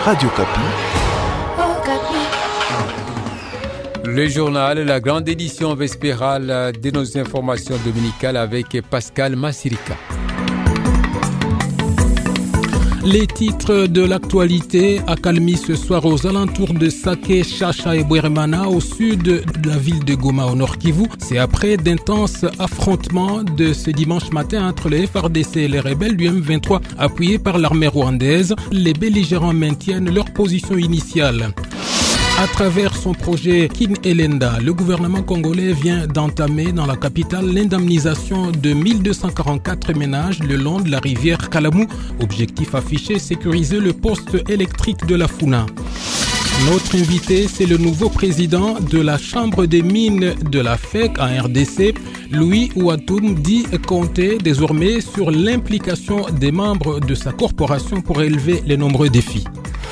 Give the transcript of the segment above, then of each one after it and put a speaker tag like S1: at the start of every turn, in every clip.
S1: Radio Kapi.
S2: Le journal, la grande édition vespérale de nos informations dominicales avec Pascal Massirika. Les titres de l'actualité accalmie ce soir aux alentours de Saké, Chacha et Bweremana au sud de la ville de Goma au Nord Kivu. C'est après d'intenses affrontements de ce dimanche matin entre les FARDC et les rebelles du M23 appuyés par l'armée rwandaise. Les belligérants maintiennent leur position initiale. À travers son projet Kin Elenda, le gouvernement congolais vient d'entamer dans la capitale l'indemnisation de 1244 ménages le long de la rivière Kalamou. Objectif affiché, sécuriser le poste électrique de la Funa. Notre invité, c'est le nouveau président de la Chambre des mines de la FEC en RDC. Louis Ouatoum dit compter désormais sur l'implication des membres de sa corporation pour élever les nombreux défis.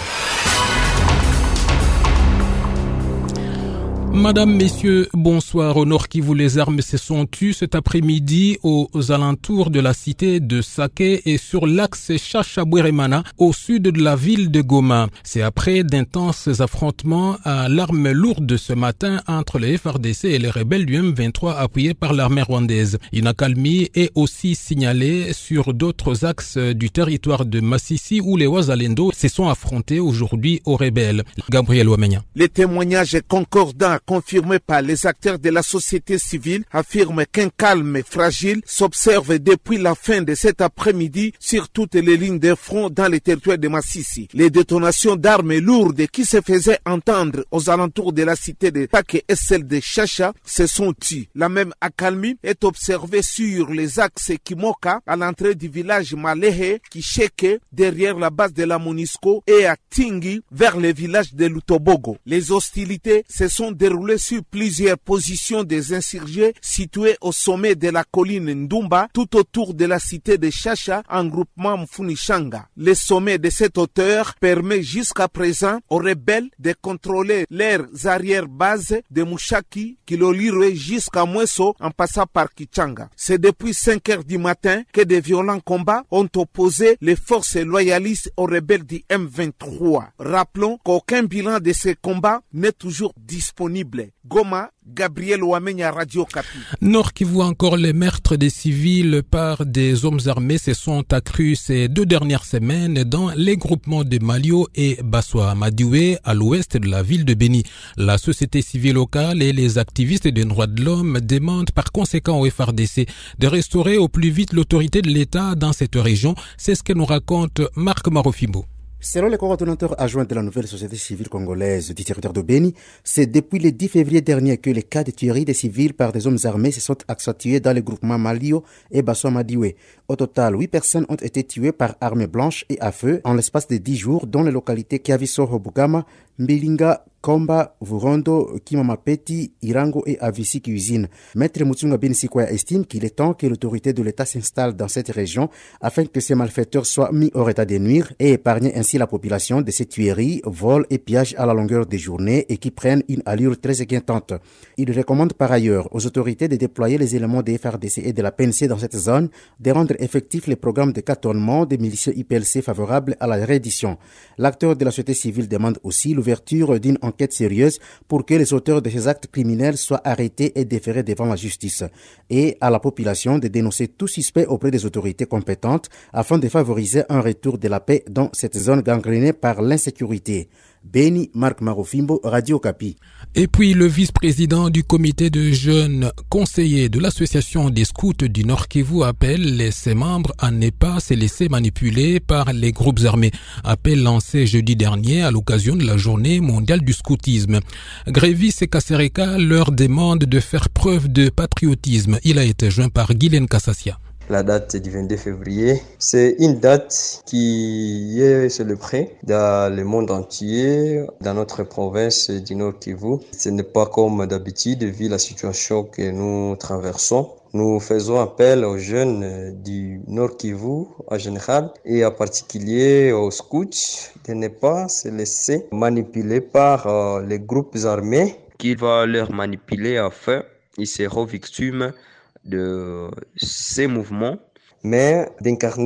S2: Madame, messieurs, bonsoir. Au Nord Kivu, les armes se sont tues cet après-midi aux alentours de la cité de Saké et sur l'axe Chacha-Bweremana au sud de la ville de Goma. C'est après d'intenses affrontements à l'arme lourde ce matin entre les FARDC et les rebelles du M23 appuyés par l'armée rwandaise. Une accalmie est aussi signalée sur d'autres axes du territoire de Massissi où les Wazalendo se sont affrontés aujourd'hui aux rebelles. Gabriel Ouamenya.
S3: Les témoignages concordants confirmés par les acteurs de la société civile affirment qu'un calme fragile s'observe depuis la fin de cet après-midi sur toutes les lignes de front dans les territoires de Massissi. Les détonations d'armes lourdes qui se faisaient entendre aux alentours de la cité de Saké et celle de Chacha se sont tues. La même accalmie est observée sur les axes Kimoka à l'entrée du village Malehe, Kisheke derrière la base de la MONUSCO et à Tingi vers le village de Lutobogo. Les hostilités se sont déroulées sur plusieurs positions des insurgés situés au sommet de la colline Ndumba tout autour de la cité de Chacha en groupement Mfunishanga. Le sommet de cette hauteur permet jusqu'à présent aux rebelles de contrôler leurs arrière-bases de Mushaki, Kilolirwe jusqu'à Mweso en passant par Kichanga. C'est depuis 5 heures du matin que de violents combats ont opposé les forces loyalistes aux rebelles du M23. Rappelons qu'aucun bilan de ces combats n'est toujours disponible. Goma, Gabriel Ouamenya, Radio Kapi.
S2: Nord Kivu, encore les meurtres des civils par des hommes armés se sont accrus ces 2 dernières semaines dans les groupements de Malio et Bassoa Madioué à l'ouest de la ville de Béni. La société civile locale et les activistes des droits de l'homme demandent par conséquent au FARDC de restaurer au plus vite l'autorité de l'État dans cette région. C'est ce que nous raconte Marc Marofimbo.
S4: Selon le coordonnateur adjoint de la nouvelle société civile congolaise du territoire de Béni, c'est depuis le 10 février dernier que les cas de tuerie des civils par des hommes armés se sont accentués dans les groupements Malio et Bassoa Madioué. Au total, 8 personnes ont été tuées par armes blanches et à feu en l'espace de 10 jours dans les localités Kiavisoho Bugama, Mbilinga, Komba, Vurondo, Kimamapeti, Irango et Avisi Cuisine. Maître Mutsunga Benisikwaya estime qu'il est temps que l'autorité de l'État s'installe dans cette région afin que ces malfaiteurs soient mis hors état de nuire et épargner ainsi la population de ces tueries, vols et pillages à la longueur des journées et qui prennent une allure très inquiétante. Il recommande par ailleurs aux autorités de déployer les éléments des FARDC et de la PNC dans cette zone, de rendre effectifs les programmes de cantonnement des miliciens IPLC favorables à la reddition. L'acteur de la société civile demande aussi l'ouverture d'une enquête sérieuse pour que les auteurs de ces actes criminels soient arrêtés et déférés devant la justice, et à la population de dénoncer tout suspect auprès des autorités compétentes afin de favoriser un retour de la paix dans cette zone gangrénée par l'insécurité. Béni, Marc Marofimbo, Radio Kapi.
S2: Et puis le vice-président du comité de jeunes conseillers de l'association des scouts du Nord Kivu appelle ses membres à ne pas se laisser manipuler par les groupes armés. Appel lancé jeudi dernier à l'occasion de la journée mondiale du scoutisme. Grévis et Kasereka leur demandent de faire preuve de patriotisme. Il a été joint par Guylaine Kassassia.
S5: La date du 22 février, c'est une date qui est célébrée dans le monde entier, dans notre province du Nord Kivu. Ce n'est pas comme d'habitude, vu la situation que nous traversons. Nous faisons appel aux jeunes du Nord Kivu en général et en particulier aux scouts de ne pas se laisser manipuler par les groupes armés qui vont leur manipuler afin qu'ils seront victimes de ces mouvements, mais d'incarner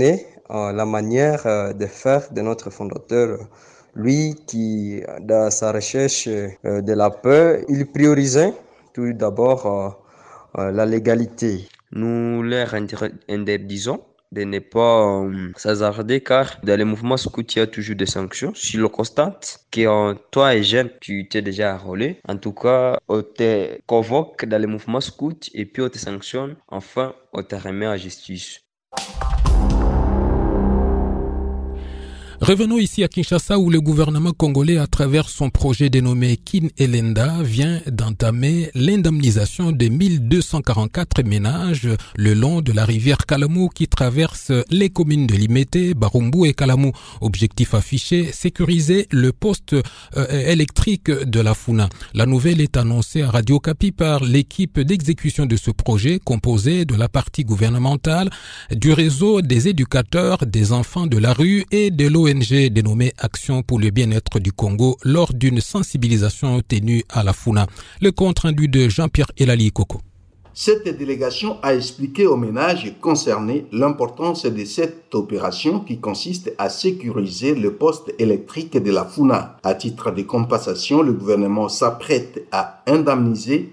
S5: la manière de faire de notre fondateur. Lui qui, dans sa recherche de la paix, il priorisait tout d'abord la légalité. Nous leur interdisons de ne pas s'hasarder car dans les mouvements scouts, il y a toujours des sanctions. Si l'on constate que toi et jeune, tu t'es déjà enrôlé, en tout cas, on te convoque dans les mouvements scouts et puis on te sanctionne. Enfin, on te remet en justice.
S2: Revenons ici à Kinshasa où le gouvernement congolais, à travers son projet dénommé Kin Elenda, vient d'entamer l'indemnisation de 1244 ménages le long de la rivière Kalamou qui traverse les communes de Limete, Barumbu et Kalamou. Objectif affiché, sécuriser le poste électrique de la Funa. La nouvelle est annoncée à Radio Kapi par l'équipe d'exécution de ce projet composée de la partie gouvernementale, du réseau des éducateurs, des enfants de la rue et de l'ONG dénommée Action pour le bien-être du Congo lors d'une sensibilisation tenue à la Funa. Le compte rendu de Jean-Pierre Elali Koko.
S1: Cette délégation a expliqué aux ménages concernés l'importance de cette opération qui consiste à sécuriser le poste électrique de la Funa. À titre de compensation, le gouvernement s'apprête à indemniser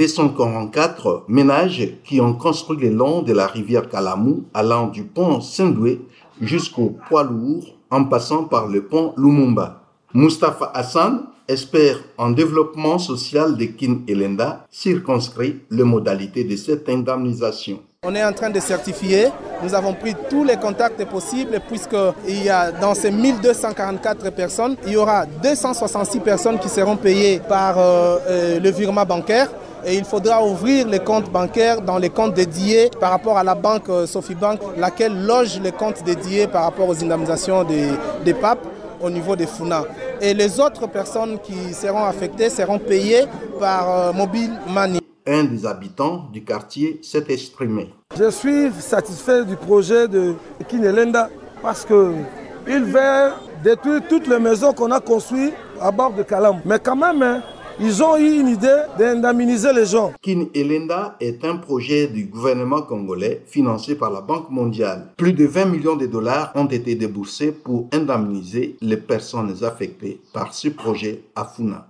S1: 1244 ménages qui ont construit le long de la rivière Kalamou allant du pont Saint-Doué jusqu'au poids lourd en passant par le pont Lumumba. Mustapha Hassan, expert en développement social de Kin Elenda, circonscrit les modalités de cette indemnisation.
S6: On est en train de certifier. Nous avons pris tous les contacts possibles puisqu'il y a dans ces 1244 personnes, il y aura 266 personnes qui seront payées par le virement bancaire. Et il faudra ouvrir les comptes bancaires dans les comptes dédiés par rapport à la banque Sofibank, laquelle loge les comptes dédiés par rapport aux indemnisations des papes au niveau des Funa. Et les autres personnes qui seront affectées seront payées par Mobile Money.
S1: Un des habitants du quartier s'est exprimé.
S7: Je suis satisfait du projet de Kin Elenda parce qu'il veut détruire toutes les maisons qu'on a construites à bord de Kalam. Mais quand même, ils ont eu une idée d'indemniser les gens.
S1: Kin Elenda est un projet du gouvernement congolais financé par la Banque mondiale. Plus de 20 millions de dollars ont été déboursés pour indemniser les personnes affectées par ce projet à Funa.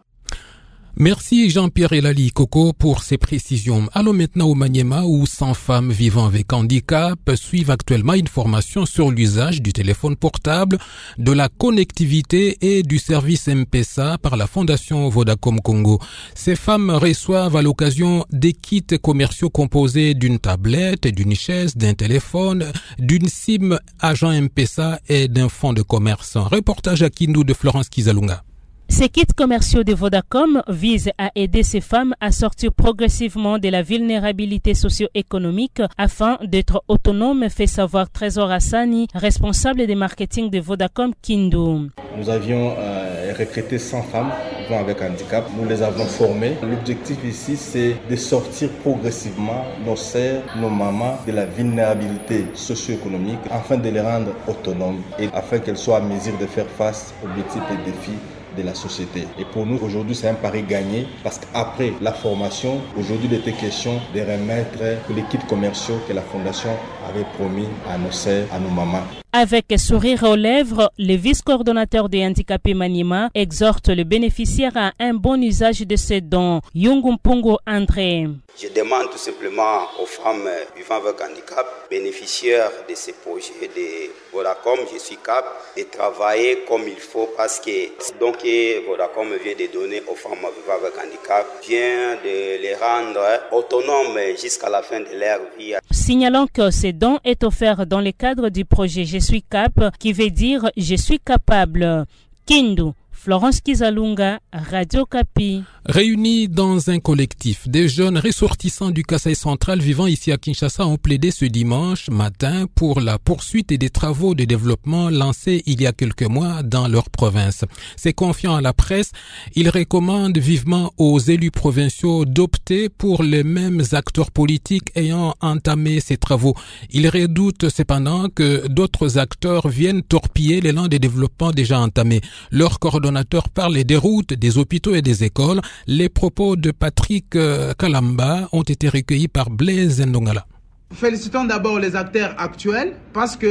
S2: Merci Jean-Pierre Elali Koko pour ces précisions. Allons maintenant au Maniema où 100 femmes vivant avec handicap suivent actuellement une formation sur l'usage du téléphone portable, de la connectivité et du service M-Pesa par la Fondation Vodacom Congo. Ces femmes reçoivent à l'occasion des kits commerciaux composés d'une tablette, d'une chaise, d'un téléphone, d'une SIM agent M-Pesa et d'un fonds de commerce. Reportage à Kindu de Florence Kizalunga.
S8: Ces kits commerciaux de Vodacom visent à aider ces femmes à sortir progressivement de la vulnérabilité socio-économique afin d'être autonomes, fait savoir Trésor Hassani, responsable des marketing de Vodacom Kindu.
S9: Nous avions recruté 100 femmes vivant avec handicap. Nous les avons formées. L'objectif ici, c'est de sortir progressivement nos sœurs, nos mamans de la vulnérabilité socio-économique afin de les rendre autonomes et afin qu'elles soient à mesure de faire face aux multiples défis de la société. Et pour nous, aujourd'hui, c'est un pari gagné parce qu'après la formation, aujourd'hui, il était question de remettre les kits commerciaux que la Fondation avait promis à nos sœurs, à nos mamans.
S8: Avec sourire aux lèvres, le vice-coordonnateur des handicapés Maniema exhorte le bénéficiaire à un bon usage de ses dons. Yungumpungo André.
S10: Je demande tout simplement aux femmes vivant avec handicap, bénéficiaires de ces projets de Vodacom, je suis capable de travailler comme il faut parce que donc Vodacom vient de donner aux femmes vivant avec handicap, vient de les rendre autonomes jusqu'à la fin de leur vie.
S8: Signalant que ce don est offert dans le cadre du projet Je suis cap, qui veut dire je suis capable. Kindu, Florence Kizalunga, Radio Kapi.
S2: Réunis dans un collectif, des jeunes ressortissants du Kasaï central vivant ici à Kinshasa ont plaidé ce dimanche matin pour la poursuite des travaux de développement lancés il y a quelques mois dans leur province. C'est confiant à la presse, ils recommandent vivement aux élus provinciaux d'opter pour les mêmes acteurs politiques ayant entamé ces travaux. Ils redoutent cependant que d'autres acteurs viennent torpiller l'élan de développement déjà entamé. Leur coordonnateur parle des routes, des hôpitaux et des écoles. Les propos de Patrick Kalamba ont été recueillis par Blaise Ndongala.
S11: Félicitons d'abord les acteurs actuels parce que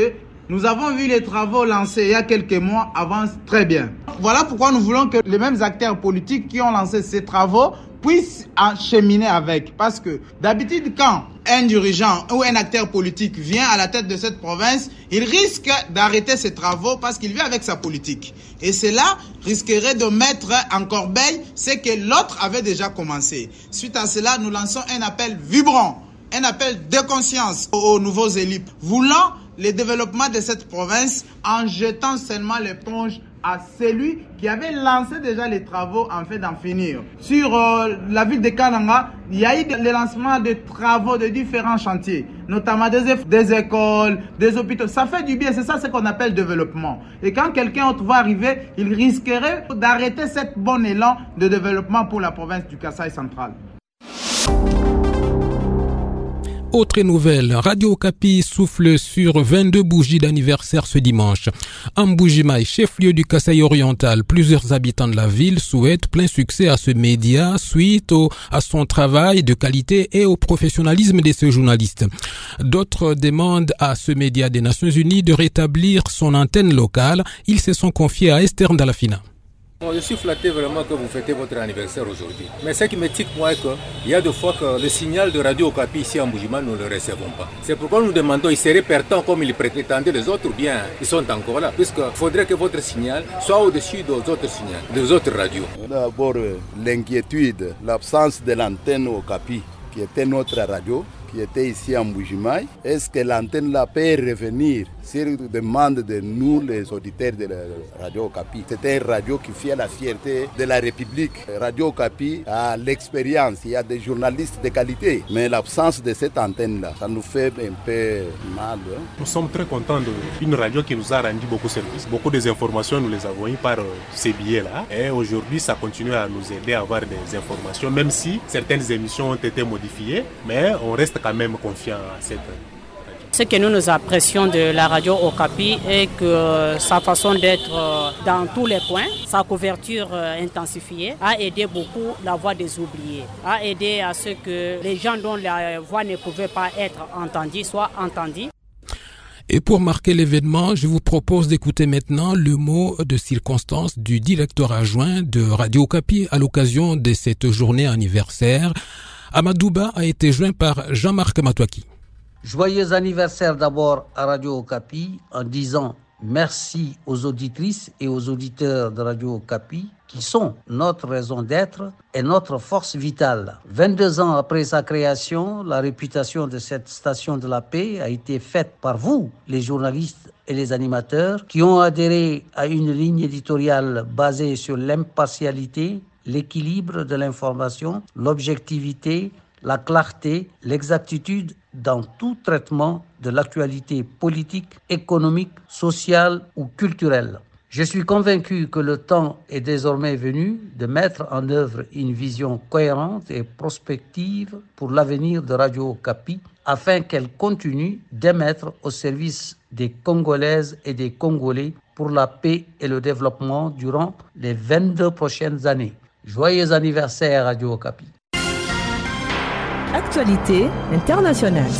S11: Nous avons vu les travaux lancés il y a quelques mois avancent très bien. Voilà pourquoi nous voulons que les mêmes acteurs politiques qui ont lancé ces travaux puissent cheminer avec. Parce que d'habitude, quand un dirigeant ou un acteur politique vient à la tête de cette province, il risque d'arrêter ses travaux parce qu'il vient avec sa politique. Et cela risquerait de mettre en corbeille ce que l'autre avait déjà commencé. Suite à cela, nous lançons un appel vibrant, un appel de conscience aux nouveaux élus, voulant le développement de cette province en jetant seulement l'éponge à celui qui avait lancé déjà les travaux en fait d'en finir. Sur la ville de Kananga, il y a eu le lancement de travaux de différents chantiers, notamment des écoles, des hôpitaux. Ça fait du bien, c'est ça ce qu'on appelle développement. Et quand quelqu'un autre va arriver, il risquerait d'arrêter cet bon élan de développement pour la province du Kasaï central.
S2: Autre nouvelle, Radio Okapi souffle sur 22 bougies d'anniversaire ce dimanche. En Mbujimaï, chef-lieu du Kasaï oriental, plusieurs habitants de la ville souhaitent plein succès à ce média suite à son travail de qualité et au professionnalisme de ce journaliste. D'autres demandent à ce média des Nations Unies de rétablir son antenne locale. Ils se sont confiés à Esther Ndalafina.
S12: Je suis flatté vraiment que vous fêtez votre anniversaire aujourd'hui. Mais ce qui me tique, moi, c'est qu'il y a des fois que le signal de Radio Okapi ici en Mbujimaï, nous ne le recevons pas. C'est pourquoi nous demandons, ils seraient partants comme ils prétendaient les autres ou bien ils sont encore là. Puisqu'il faudrait que votre signal soit au-dessus des autres signaux, des autres radios.
S13: D'abord, l'inquiétude, l'absence de l'antenne Okapi, qui était notre radio, qui était ici en Mbujimaï. Est-ce que l'antenne là peut revenir sur demande de nous, les auditeurs de la Radio Okapi? C'était une radio qui fait la fierté de la République. Radio Okapi a l'expérience, il y a des journalistes de qualité. Mais l'absence de cette antenne-là, ça nous fait un peu mal.
S14: Nous sommes très contents d'une radio qui nous a rendu beaucoup de services. Beaucoup des informations, nous les avons eues par ces billets-là. Et aujourd'hui, ça continue à nous aider à avoir des informations, même si certaines émissions ont été modifiées. Mais on reste quand même confiant à cette radio.
S15: Ce que nous apprécions de la radio Okapi est que sa façon d'être dans tous les coins, sa couverture intensifiée, a aidé beaucoup la voix des oubliés, a aidé à ce que les gens dont la voix ne pouvait pas être entendue soient entendus.
S2: Et pour marquer l'événement, je vous propose d'écouter maintenant le mot de circonstance du directeur adjoint de Radio Okapi à l'occasion de cette journée anniversaire. Amadouba a été joint par Jean-Marc Matouaki.
S16: Joyeux anniversaire d'abord à Radio Okapi en disant merci aux auditrices et aux auditeurs de Radio Okapi qui sont notre raison d'être et notre force vitale. 22 ans après sa création, la réputation de cette station de la paix a été faite par vous, les journalistes et les animateurs, qui ont adhéré à une ligne éditoriale basée sur l'impartialité, l'équilibre de l'information, l'objectivité, la clarté, l'exactitude dans tout traitement de l'actualité politique, économique, sociale ou culturelle. Je suis convaincu que le temps est désormais venu de mettre en œuvre une vision cohérente et prospective pour l'avenir de Radio Okapi afin qu'elle continue d'émettre au service des Congolaises et des Congolais pour la paix et le développement durant les 22 prochaines années. Joyeux anniversaire Radio Okapi.
S17: Actualité internationale.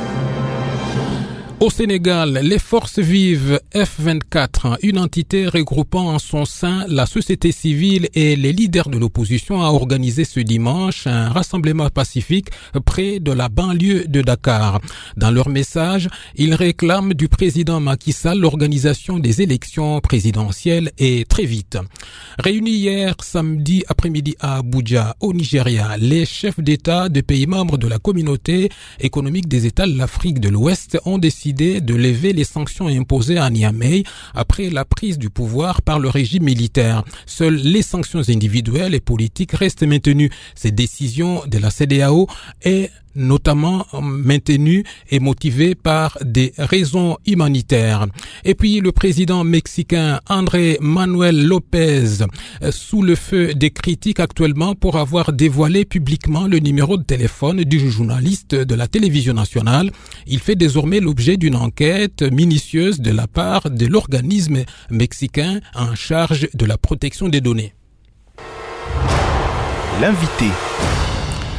S2: Au Sénégal, les Forces vives F24, une entité regroupant en son sein la société civile et les leaders de l'opposition, a organisé ce dimanche un rassemblement pacifique près de la banlieue de Dakar. Dans leur message, ils réclament du président Macky Sall l'organisation des élections présidentielles et très vite. Réunis hier samedi après-midi à Abuja, au Nigeria, les chefs d'État des pays membres de la communauté économique des États de l'Afrique de l'Ouest ont décidé de lever les sanctions imposées à Niamey après la prise du pouvoir par le régime militaire. Seules les sanctions individuelles et politiques restent maintenues. Cette décision de la CEDEAO est notamment maintenue et motivée par des raisons humanitaires. Et puis le président mexicain Andrés Manuel López, sous le feu des critiques actuellement pour avoir dévoilé publiquement le numéro de téléphone du journaliste de la télévision nationale. Il fait désormais l'objet d'une enquête minutieuse de la part de l'organisme mexicain en charge de la protection des données.
S18: L'invité.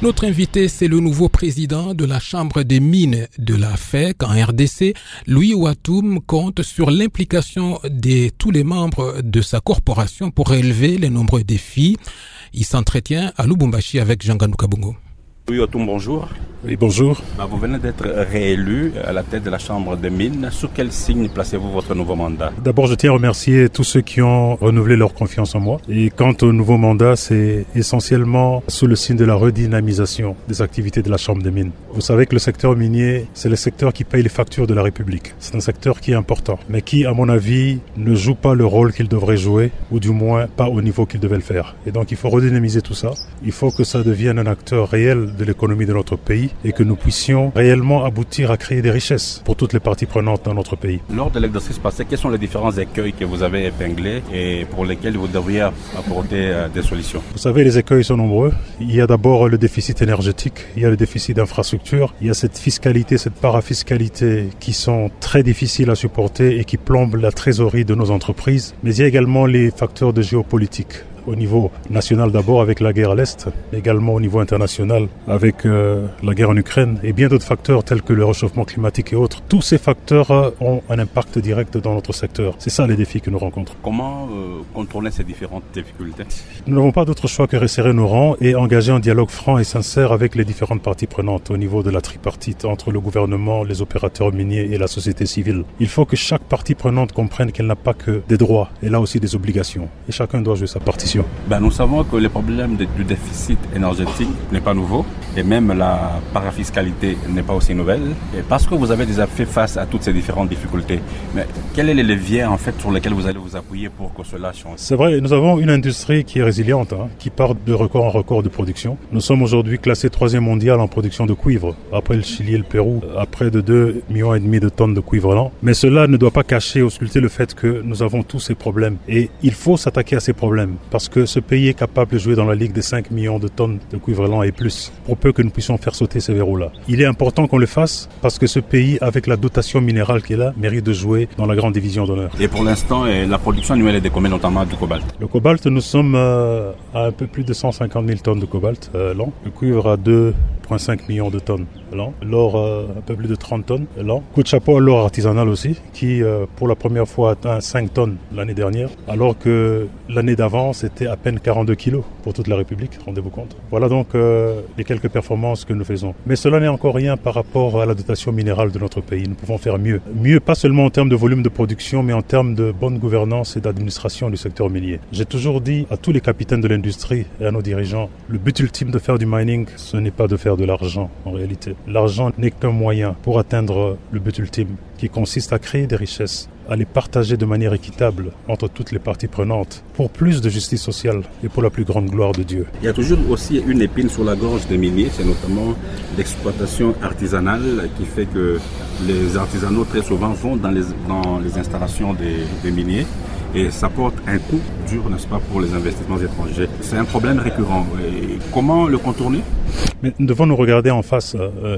S2: Notre invité, c'est le nouveau président de la Chambre des mines de la FEC en RDC. Louis Ouatoum compte sur l'implication de tous les membres de sa corporation pour relever les nombreux défis. Il s'entretient à Lubumbashi avec Jean-Ganou Kabongo.
S18: Louis Ouatoum, bonjour.
S14: Oui, bonjour.
S18: Vous venez d'être réélu à la tête de la Chambre des mines. Sous quel signe placez-vous votre nouveau mandat?
S14: D'abord, je tiens à remercier tous ceux qui ont renouvelé leur confiance en moi. Et quant au nouveau mandat, c'est essentiellement sous le signe de la redynamisation des activités de la Chambre des mines. Vous savez que le secteur minier, c'est le secteur qui paye les factures de la République. C'est un secteur qui est important, mais qui, à mon avis, ne joue pas le rôle qu'il devrait jouer, ou du moins pas au niveau qu'il devait le faire. Et donc, il faut redynamiser tout ça. Il faut que ça devienne un acteur réel de l'économie de notre pays et que nous puissions réellement aboutir à créer des richesses pour toutes les parties prenantes dans notre pays.
S18: Lors de l'exercice passé, quels sont les différents écueils que vous avez épinglés et pour lesquels vous devriez apporter des solutions?
S14: Vous savez, les écueils sont nombreux. Il y a d'abord le déficit énergétique, il y a le déficit d'infrastructures, il y a cette fiscalité, cette parafiscalité qui sont très difficiles à supporter et qui plombent la trésorerie de nos entreprises. Mais il y a également les facteurs de géopolitique. Au niveau national d'abord avec la guerre à l'Est, également au niveau international avec la guerre en Ukraine et bien d'autres facteurs tels que le réchauffement climatique et autres. Tous ces facteurs ont un impact direct dans notre secteur. C'est ça les défis que nous rencontrons.
S18: Comment contourner ces différentes difficultés?
S14: Nous n'avons pas d'autre choix que resserrer nos rangs et engager un dialogue franc et sincère avec les différentes parties prenantes au niveau de la tripartite entre le gouvernement, les opérateurs miniers et la société civile. Il faut que chaque partie prenante comprenne qu'elle n'a pas que des droits, elle a aussi des obligations et chacun doit jouer sa partition.
S18: Nous savons que le problème du déficit énergétique n'est pas nouveau et même la parafiscalité n'est pas aussi nouvelle. Et parce que vous avez déjà fait face à toutes ces différentes difficultés, mais quel est le levier en fait sur lequel vous allez vous appuyer pour que cela change?
S14: C'est vrai, nous avons une industrie qui est résiliente, qui part de record en record de production. Nous sommes aujourd'hui classés 3e mondial en production de cuivre, après le Chili et le Pérou, à près de 2,5 millions de tonnes de cuivre lent. Mais cela ne doit pas cacher, occulter le fait que nous avons tous ces problèmes. Et il faut s'attaquer à ces problèmes. Parce que ce pays est capable de jouer dans la ligue des 5 millions de tonnes de cuivre lent et plus, pour peu que nous puissions faire sauter ces verrous-là. Il est important qu'on le fasse parce que ce pays, avec la dotation minérale qu'il a, mérite de jouer dans la grande division d'honneur.
S18: Et pour l'instant, la production annuelle est de combien, notamment du cobalt?
S14: Le cobalt, nous sommes à un peu plus de 150 000 tonnes de cobalt lent. Le cuivre à 2,5 millions de tonnes lent. L'or, un peu plus de 30 tonnes lent. Coup de chapeau à l'or artisanal aussi, qui pour la première fois atteint 5 tonnes l'année dernière, alors que l'année d'avant, c'était à peine 42 kilos pour toute la République, rendez-vous compte. Voilà donc les quelques performances que nous faisons. Mais cela n'est encore rien par rapport à la dotation minérale de notre pays. Nous pouvons faire mieux. Mieux pas seulement en termes de volume de production, mais en termes de bonne gouvernance et d'administration du secteur minier. J'ai toujours dit à tous les capitaines de l'industrie et à nos dirigeants, le but ultime de faire du mining, ce n'est pas de faire de l'argent en réalité. L'argent n'est qu'un moyen pour atteindre le but ultime, qui consiste à créer des richesses, à les partager de manière équitable entre toutes les parties prenantes pour plus de justice sociale et pour la plus grande gloire de Dieu.
S18: Il y a toujours aussi une épine sur la gorge des miniers, c'est notamment l'exploitation artisanale qui fait que les artisanaux très souvent vont dans les installations des miniers. Et ça porte un coût dur, n'est-ce pas, pour les investissements étrangers. C'est un problème récurrent. Et comment le contourner?
S14: Mais nous devons nous regarder en face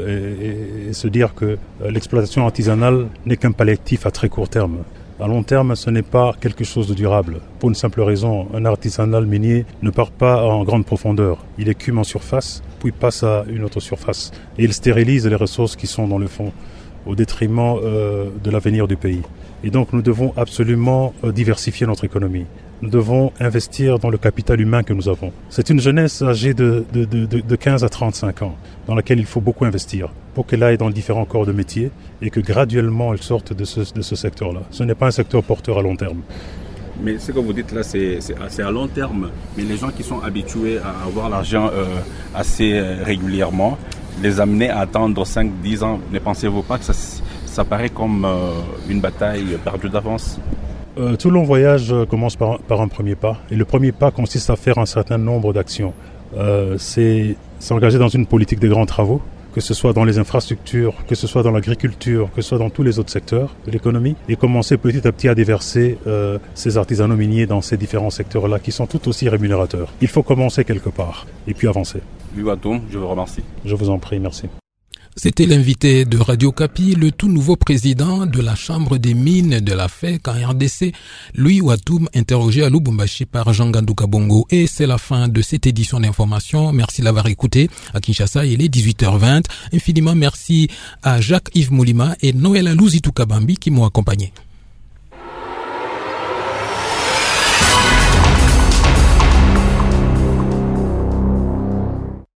S14: et se dire que l'exploitation artisanale n'est qu'un palliatif à très court terme. À long terme, ce n'est pas quelque chose de durable. Pour une simple raison, un artisanal minier ne part pas en grande profondeur. Il écume en surface, puis passe à une autre surface. Et il stérilise les ressources qui sont dans le fond, au détriment de l'avenir du pays. Et donc nous devons absolument diversifier notre économie. Nous devons investir dans le capital humain que nous avons. C'est une jeunesse âgée de 15 à 35 ans dans laquelle il faut beaucoup investir pour qu'elle aille dans les différents corps de métier et que graduellement elle sorte de ce secteur-là. Ce n'est pas un secteur porteur à long terme.
S18: Mais ce que vous dites là, c'est à long terme. Mais les gens qui sont habitués à avoir l'argent assez régulièrement, les amener à attendre 5-10 ans, ne pensez-vous pas que ça paraît comme une bataille perdue d'avance?
S14: Tout long voyage commence par un premier pas. Et le premier pas consiste à faire un certain nombre d'actions. C'est s'engager dans une politique de grands travaux, que ce soit dans les infrastructures, que ce soit dans l'agriculture, que ce soit dans tous les autres secteurs de l'économie, et commencer petit à petit à déverser ces artisanaux miniers dans ces différents secteurs-là qui sont tout aussi rémunérateurs. Il faut commencer quelque part et puis avancer.
S18: Louis Ouatoum, je vous remercie.
S14: Je vous en prie, merci.
S2: C'était l'invité de Radio Okapi, le tout nouveau président de la Chambre des mines de la FEC en RDC, Louis Watoum, interrogé à Lubumbashi par Jean Gandou Kabongo. Et c'est la fin de cette édition d'information. Merci de l'avoir écouté. À Kinshasa, il est 18h20. Infiniment merci à Jacques-Yves Moulima et Noël Alouzitou Kabambi qui m'ont accompagné.